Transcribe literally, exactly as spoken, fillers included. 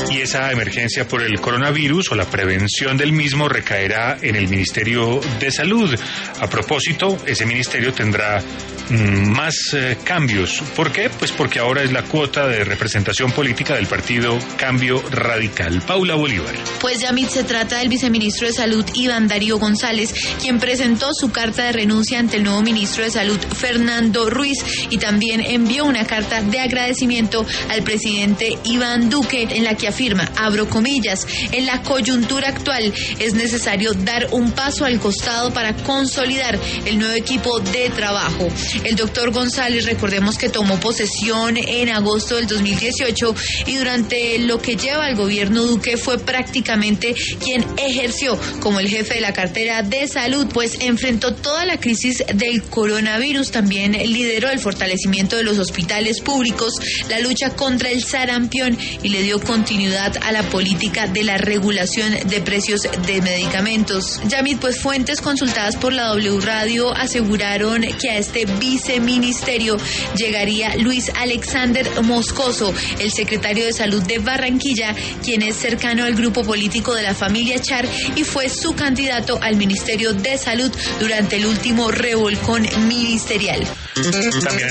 y esa emergencia por el coronavirus o la prevención del mismo recaerá en el Ministerio de Salud. A propósito, ese ministerio tendrá mmm, más eh, cambios. ¿Por qué? Pues porque ahora es la cuota de representación política del partido Cambio Radical. Paula Bolívar. Pues Yamit, se trata del viceministro de Salud Iván Darío González, quien presentó su carta de renuncia ante el nuevo ministro de Salud Fernando Ruiz y también envió una carta de agradecimiento al presidente Iván Duque en la que afirma, abro comillas, en la coyuntura actual es necesario dar un paso al costado para consolidar el nuevo equipo de trabajo. El doctor González, recordemos que tomó posesión en agosto del dos mil dieciocho y durante lo que lleva el gobierno Duque fue prácticamente quien ejerció como el jefe de la cartera de salud, pues enfrentó toda la crisis del coronavirus, también lideró el fortalecimiento de los hospitales públicos, la lucha contra el sarampión y le dio continuidad a la política de la regulación de precios de medicamentos. Yamit, pues fuentes consultadas por la W Radio aseguraron que a este viceministerio llegaría Luis Alexander Moscoso, el secretario de Salud de Barranquilla, quien es cercano al grupo político de la familia Char y fue su candidato al Ministerio de Salud durante el último revolcón ministerial. También